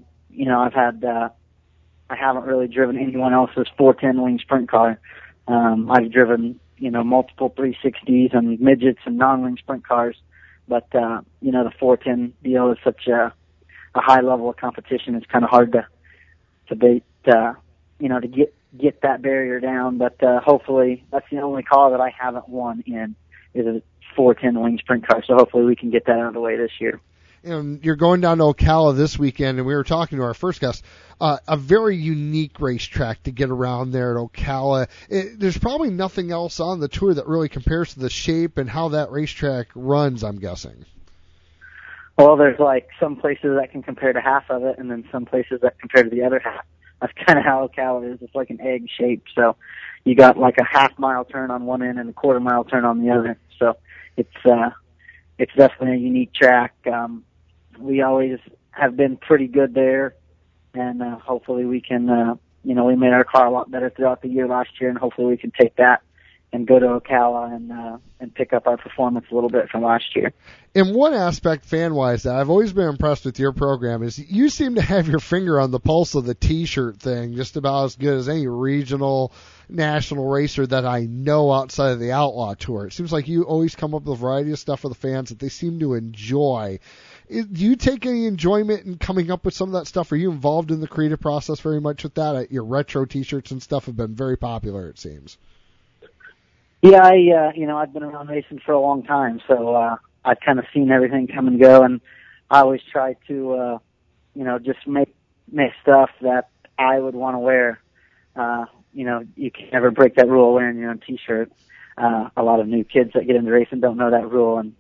haven't really driven anyone else's 410 wing sprint car. I've driven, multiple 360s and midgets and non-wing sprint cars. But, the 410 deal is such a high level of competition. It's kind of hard to beat, to get that barrier down. But, hopefully that's the only car that I haven't won in is a 410 wing sprint car. So hopefully we can get that out of the way this year. And you're going down to Ocala this weekend, and we were talking to our first guest, a very unique racetrack to get around there at Ocala. There's probably nothing else on the tour that really compares to the shape and how that racetrack runs, I'm guessing. Well, there's like some places that can compare to half of it, and then some places that compare to the other half. That's kind of how Ocala is. It's like an egg shape. So you got like a half-mile turn on one end and a quarter-mile turn on the other. So it's definitely a unique track. We always have been pretty good there, and hopefully we can, we made our car a lot better throughout the year last year, and hopefully we can take that go to Ocala and pick up our performance a little bit from last year. In one aspect, fan-wise, that I've always been impressed with your program is you seem to have your finger on the pulse of the T-shirt thing just about as good as any regional, national racer that I know outside of the Outlaw Tour. It seems like you always come up with a variety of stuff for the fans that they seem to enjoy. Do you take any enjoyment in coming up with some of that stuff? Are you involved in the creative process very much with that? Your retro T-shirts and stuff have been very popular, it seems. Yeah, I've been around racing for a long time, so I've kind of seen everything come and go, and I always try to, just make stuff that I would want to wear. You can never break that rule wearing your own T-shirt. A lot of new kids that get into racing don't know that rule, and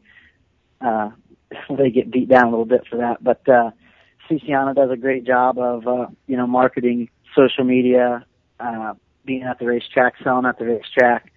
they get beat down a little bit for that. But Ciciana does a great job of, marketing social media, being at the racetrack, selling at the racetrack.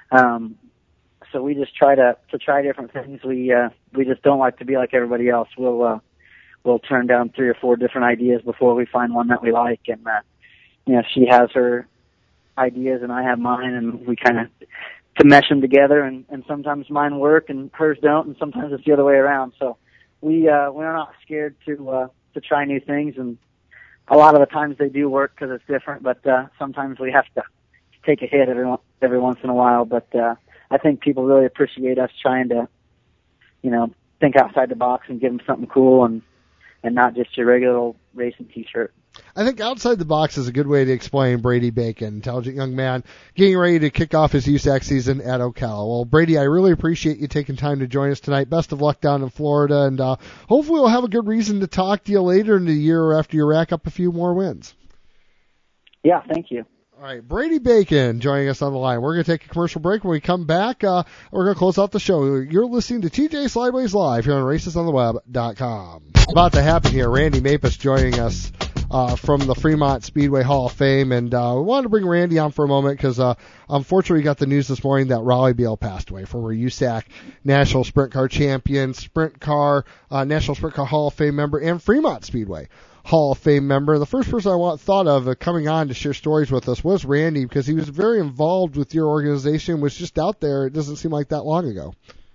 So we just try to try different things. We just don't like to be like everybody else. We'll turn down 3 or 4 different ideas before we find one that we like. And, she has her ideas and I have mine, and we kind of to mesh them together, and sometimes mine work and hers don't, and sometimes it's the other way around. So we're not scared to try new things, and a lot of the times they do work because it's different, but sometimes we have to take a hit every once in a while. But I think people really appreciate us trying to, think outside the box and give them something cool and not just your regular old racing T-shirt. I think outside the box is a good way to explain Brady Bacon, intelligent young man, getting ready to kick off his USAC season at Ocala. Well, Brady, I really appreciate you taking time to join us tonight. Best of luck down in Florida, and hopefully we'll have a good reason to talk to you later in the year or after you rack up a few more wins. Yeah, thank you. All right, Brady Bacon joining us on the line. We're going to take a commercial break. When we come back, we're going to close out the show. You're listening to TJ Slideways Live here on RacesOnTheWeb.com. About to happen here, Randy Mapus joining us from the Fremont Speedway Hall of Fame, and we wanted to bring Randy on for a moment because unfortunately we got the news this morning that Raleigh Beal passed away, former USAC National Sprint Car Champion, National Sprint Car Hall of Fame member, and Fremont Speedway Hall of Fame member. The first person I thought of coming on to share stories with us was Randy, because he was very involved with your organization, was just out there. It doesn't seem like that long ago.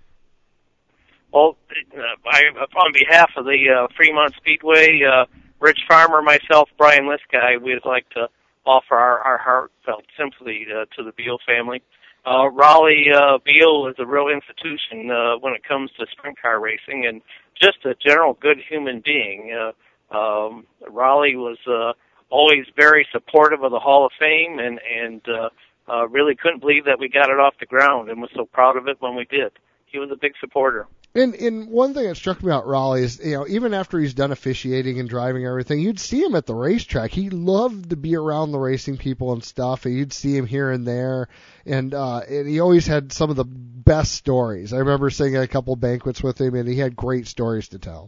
Well, on behalf of the Fremont Speedway, Rich Farmer, myself, Brian Liskey, we'd like to offer our heartfelt sympathy to the Beal family. Raleigh Beal is a real institution when it comes to sprint car racing, and just a general good human being. Raleigh was always very supportive of the Hall of Fame, and really couldn't believe that we got it off the ground, and was so proud of it when we did. He was a big supporter. And one thing that struck me about Raleigh is, even after he's done officiating and driving and everything, you'd see him at the racetrack. He loved to be around the racing people and stuff, and you'd see him here and there, and he always had some of the best stories. I remember sitting at a couple banquets with him, and he had great stories to tell.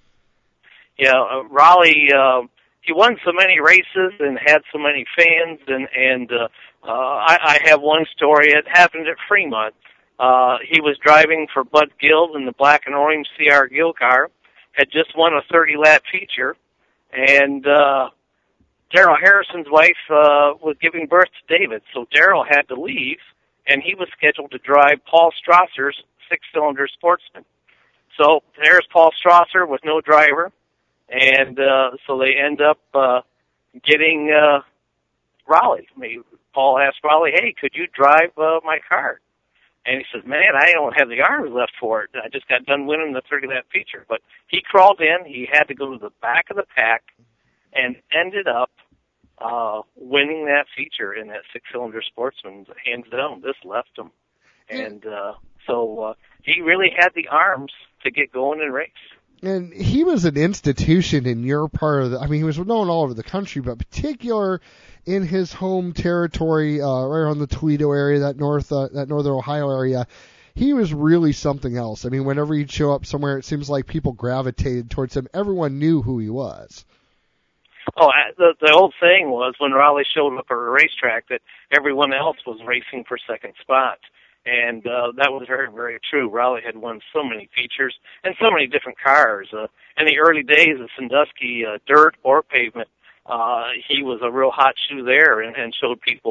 Yeah, Raleigh, he won so many races and had so many fans, and I have one story. It happened at Fremont. He was driving for Bud Gill in the black and orange CR Gill car, had just won a 30-lap feature, and Darrell Harrison's wife was giving birth to David, so Darrell had to leave, and he was scheduled to drive Paul Strasser's 6-cylinder Sportsman. So there's Paul Strasser with no driver, and so they end up getting Raleigh. Paul asked Raleigh, hey, could you drive my car? And he says, man, I don't have the arms left for it. I just got done winning the 30-lap feature. But he crawled in. He had to go to the back of the pack and ended up winning that feature in that 6-cylinder Sportsman, hands down. This left him. And so he really had the arms to get going and race. And he was an institution in your part of he was known all over the country, but particular in his home territory, right around the Toledo area, that northern Ohio area. He was really something else. I mean, whenever he'd show up somewhere, it seems like people gravitated towards him. Everyone knew who he was. Oh, the old saying was when Raleigh showed up at a racetrack that everyone else was racing for second spot. And that was very, very true. Raleigh had won so many features and so many different cars. In the early days of Sandusky, dirt or pavement, he was a real hot shoe there and showed people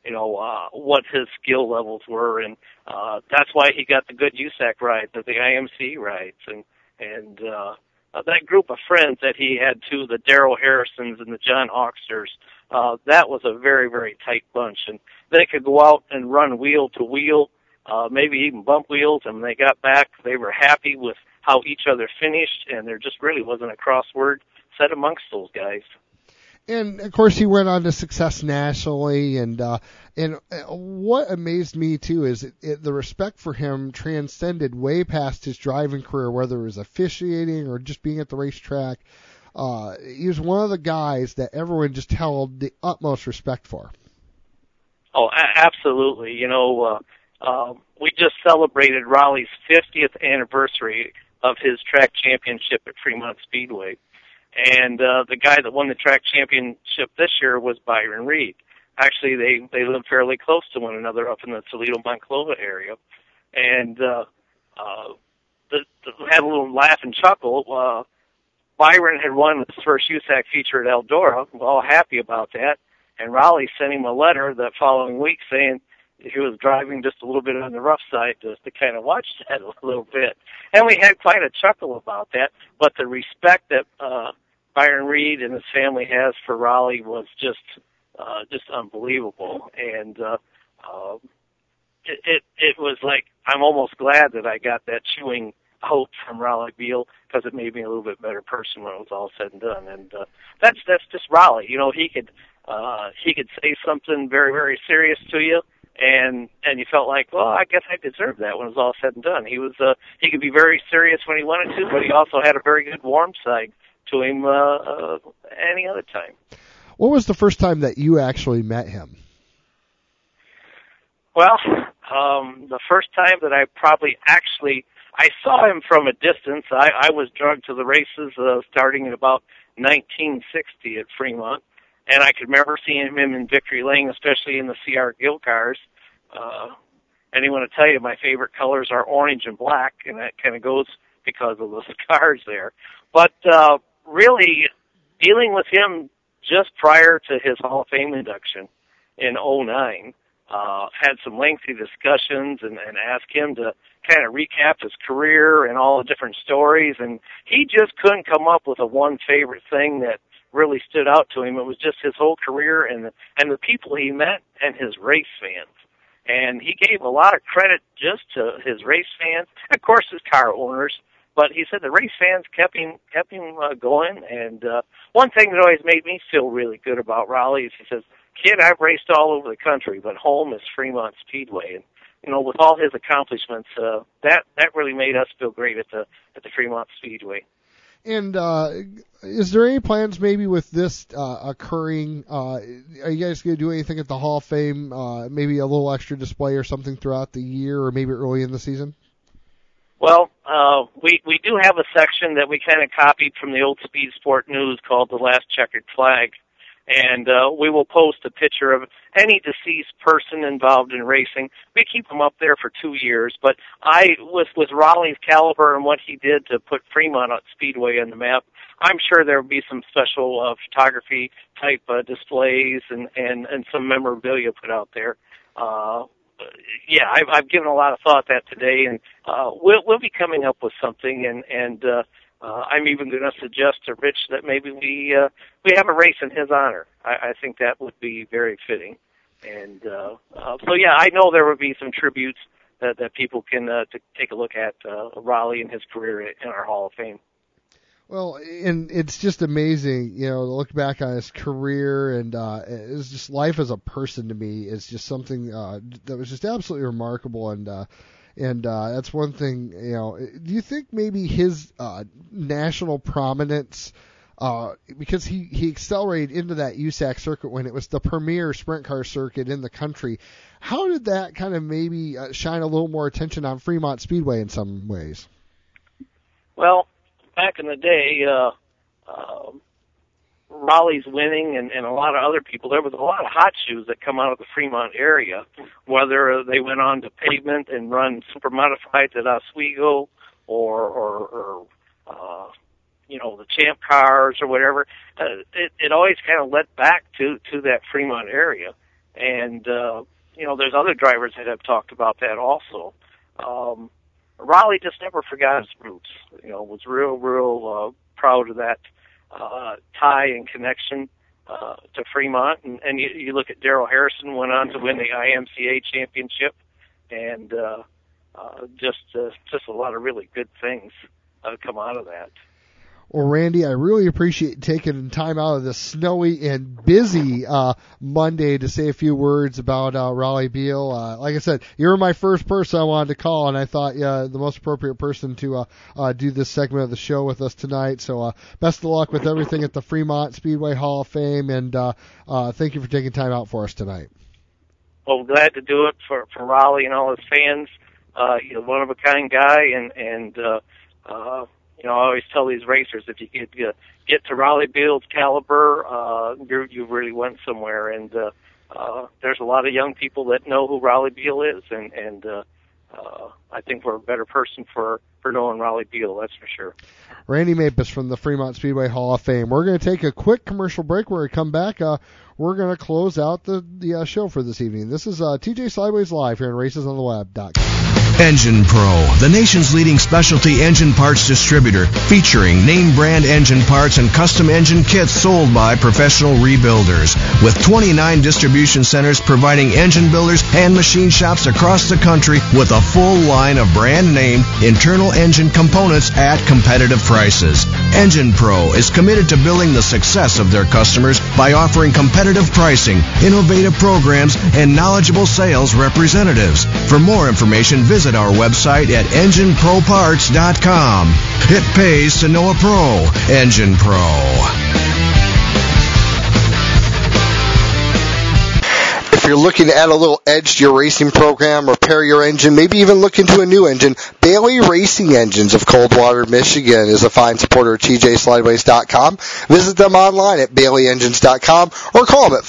what his skill levels were, and that's why he got the good USAC rides, the IMC rides, and that group of friends that he had too, the Darrell Harrisons and the John Hawksters, that was a very, very tight bunch, and they could go out and run wheel to wheel, maybe even bump wheels, and when they got back, they were happy with how each other finished, and there just really wasn't a crossword set amongst those guys. And of course, he went on to success nationally, and what amazed me too is the respect for him transcended way past his driving career, whether it was officiating or just being at the racetrack. He was one of the guys that everyone just held the utmost respect for. Oh, absolutely. We just celebrated Raleigh's 50th anniversary of his track championship at Fremont Speedway. And the guy that won the track championship this year was Byron Reed. Actually, they live fairly close to one another up in the Toledo-Monclova area. And had a little laugh and chuckle. Byron had won his first USAC feature at Eldora. We're all happy about that. And Raleigh sent him a letter that following week saying he was driving just a little bit on the rough side just to kind of watch that a little bit. And we had quite a chuckle about that. But the respect that Byron Reed and his family has for Raleigh was just unbelievable, and it was like I'm almost glad that I got that chewing out from Raleigh Beal because it made me a little bit better person when it was all said and done. And that's just Raleigh. He could say something very, very serious to you, and you felt like, well, I guess I deserve that when it was all said and done. He could be very serious when he wanted to, but he also had a very good warm side to him any other time. What was the first time that you actually met him? Well, the first time that I saw him from a distance. I was drugged to the races starting in about 1960 at Fremont, and I could remember seeing him in victory lane, especially in the C.R. Gill cars. And I want to tell you, my favorite colors are orange and black, and that kind of goes because of those cars there. But really, dealing with him just prior to his Hall of Fame induction in 2009, had some lengthy discussions and asked him to kind of recap his career and all the different stories, and he just couldn't come up with a one favorite thing that really stood out to him. It was just his whole career and the people he met and his race fans. And he gave a lot of credit just to his race fans, of course his car owners, but he said the race fans kept him going. And one thing that always made me feel really good about Raleigh is he says, "Kid, I've raced all over the country, but home is Fremont Speedway." And with all his accomplishments, that really made us feel great at the Fremont Speedway. And is there any plans maybe with this occurring? Are you guys going to do anything at the Hall of Fame, maybe a little extra display or something throughout the year or maybe early in the season? Well, we do have a section that we kind of copied from the old Speed Sport News called The Last Checkered Flag. And we will post a picture of any deceased person involved in racing. We keep them up there for 2 years, but with Raleigh's caliber and what he did to put Fremont Speedway on the map, I'm sure there will be some special photography type displays and some memorabilia put out there. Yeah, I've given a lot of thought to that today, and we'll be coming up with something, and I'm even going to suggest to Rich that maybe we have a race in his honor. I think that would be very fitting. And so, yeah, I know there will be some tributes that people can to take a look at Raleigh and his career in our Hall of Fame. Well, and it's just amazing, to look back on his career, and it's just life as a person to me is just something that was just absolutely remarkable, and that's one thing, do you think maybe his national prominence, because he accelerated into that USAC circuit when it was the premier sprint car circuit in the country, how did that kind of maybe shine a little more attention on Fremont Speedway in some ways? Well, back in the day, Raleigh's winning and a lot of other people, there was a lot of hot shoes that come out of the Fremont area, whether they went on to pavement and run super modifieds at Oswego or the Champ cars or whatever. It always kind of led back to that Fremont area. And there's other drivers that have talked about that also. Raleigh just never forgot his roots. Was real proud of that tie and connection to Fremont. And you look at Darrell Harrison, went on to win the IMCA championship, and just a lot of really good things come out of that. Well, Randy, I really appreciate taking time out of this snowy and busy Monday to say a few words about Raleigh Beal. Like I said, you were my first person I wanted to call, and I thought the most appropriate person to do this segment of the show with us tonight. So best of luck with everything at the Fremont Speedway Hall of Fame, and thank you for taking time out for us tonight. Well, glad to do it for Raleigh and all his fans. You're one of a kind guy, and I always tell these racers, if you get to Raleigh Beal's caliber, you really went somewhere. And there's a lot of young people that know who Raleigh Beal is, and I think we're a better person for knowing Raleigh Beal, that's for sure. Randy Mapes from the Fremont Speedway Hall of Fame. We're going to take a quick commercial break. When we come back, we're going to close out the show for this evening. This is TJ Sideways Live here on RacesOnTheWeb.com. Engine Pro, the nation's leading specialty engine parts distributor, featuring name brand engine parts and custom engine kits sold by professional rebuilders. With 29 distribution centers providing engine builders and machine shops across the country with a full line of brand name internal engine components at competitive prices. Engine Pro is committed to building the success of their customers by offering competitive pricing, innovative programs, and knowledgeable sales representatives. For more information, visit our website at EngineProParts.com. It pays to know a pro. Engine Pro. If you're looking to add a little edge to your racing program, repair your engine, maybe even look into a new engine, Bailey Racing Engines of Coldwater, Michigan is a fine supporter of TJSlideways.com. Visit them online at BaileyEngines.com or call them at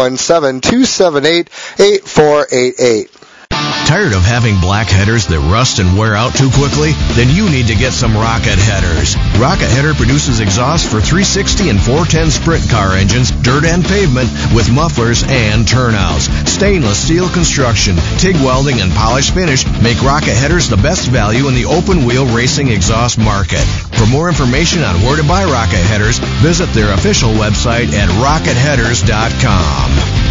517-278-8488. Tired of having black headers that rust and wear out too quickly? Then you need to get some Rocket Headers. Rocket Header produces exhaust for 360 and 410 sprint car engines, dirt and pavement, with mufflers and turnouts. Stainless steel construction, TIG welding, and polished finish make Rocket Headers the best value in the open-wheel racing exhaust market. For more information on where to buy Rocket Headers, visit their official website at RocketHeaders.com.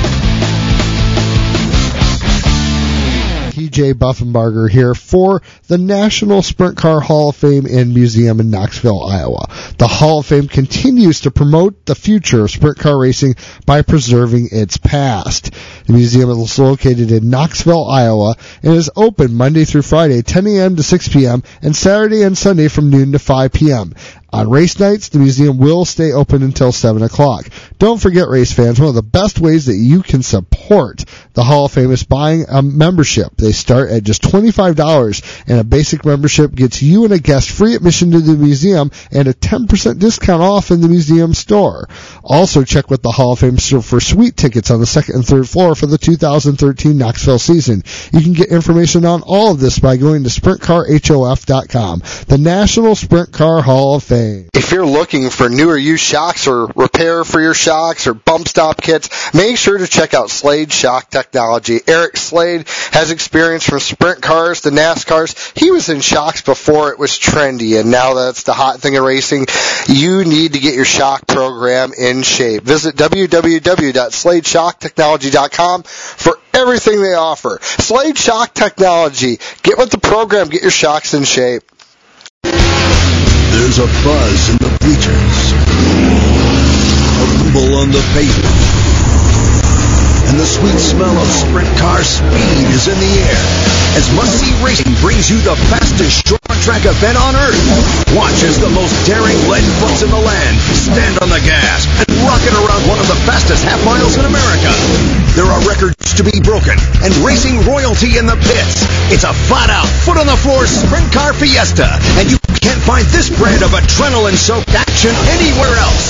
TJ Buffenbarger here for the National Sprint Car Hall of Fame and Museum in Knoxville, Iowa. The Hall of Fame continues to promote the future of sprint car racing by preserving its past. The museum is located in Knoxville, Iowa, and is open Monday through Friday, 10 a.m. to 6 p.m., and Saturday and Sunday from noon to 5 p.m. On race nights, the museum will stay open until 7 o'clock. Don't forget, race fans, one of the best ways that you can support the Hall of Fame is buying a membership. They start at just $25, and a basic membership gets you and a guest free admission to the museum and a 10% discount off in the museum store. Also, check with the Hall of Fame for suite tickets on the second and third floor for the 2013 Knoxville season. You can get information on all of this by going to SprintCarHof.com, the National Sprint Car Hall of Fame. If you're looking for new or used shocks or repair for your shocks or bump stop kits, make sure to check out Slade Shock Technology. Eric Slade has experience from sprint cars to NASCARs. He was in shocks before it was trendy, and now that's the hot thing in racing. You need to get your shock program in shape. Visit www.sladeshocktechnology.com for everything they offer. Slade Shock Technology. Get with the program. Get your shocks in shape. There's a buzz in the bleachers, a rumble on the pavement, and the sweet smell of sprint car speed is in the air as Muncie Racing brings you the fastest short track event on earth. Watch as the most daring lead butts in the land stand on the gas and rocket around one of the fastest half miles in America. There are records to be broken and racing royalty in the pits. It's a flat-out, foot-on-the-floor sprint car fiesta, and you can't find this brand of adrenaline-soaked action anywhere else.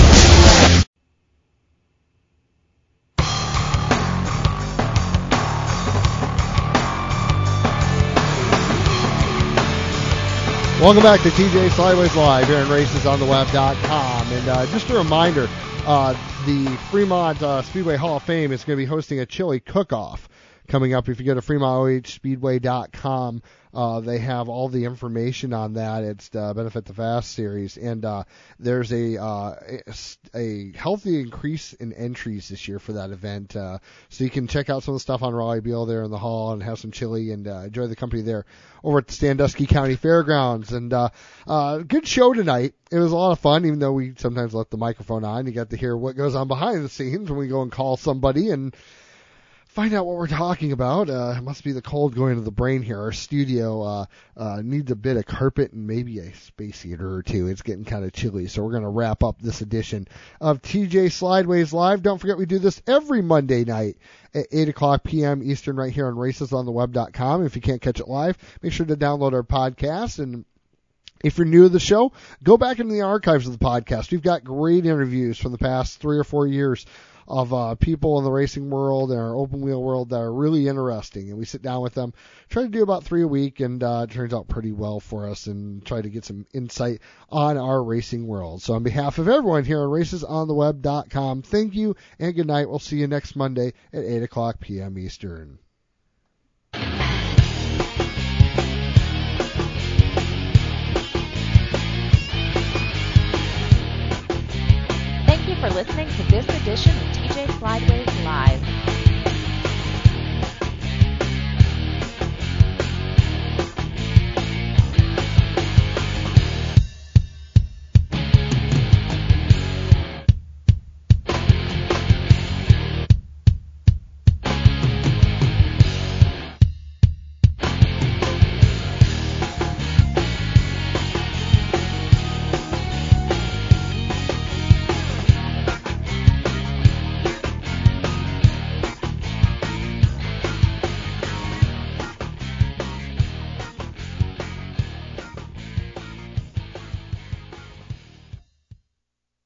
Welcome back to TJ Sideways Live here on RacesOnTheWeb.com. And just a reminder, the Fremont Speedway Hall of Fame is going to be hosting a chili cook-off coming up. If you go to FremontOHSpeedway.com, they have all the information on that. It's the Benefit the Fast series, and there's a healthy increase in entries this year for that event. So you can check out some of the stuff on Raleigh Beal there in the hall and have some chili and enjoy the company there over at the Sandusky County Fairgrounds. And good show tonight. It was a lot of fun, even though we sometimes let the microphone on. You got to hear what goes on behind the scenes when we go and call somebody and find out what we're talking about. It must be the cold going to the brain here. Our studio needs a bit of carpet and maybe a space heater or two. It's getting kind of chilly, so we're going to wrap up this edition of TJ Slideways Live. Don't forget we do this every Monday night at 8 o'clock p.m. Eastern right here on racesontheweb.com. If you can't catch it live, make sure to download our podcast. And if you're new to the show, go back into the archives of the podcast. We've got great interviews from the past 3 or 4 years of people in the racing world and our open wheel world that are really interesting. And we sit down with them, try to do about 3 a week, and it turns out pretty well for us and try to get some insight on our racing world. So on behalf of everyone here on racesontheweb.com, thank you and good night. We'll see you next Monday at 8 o'clock p.m. Eastern. Thank you for listening to this edition of TJ Slideways Live.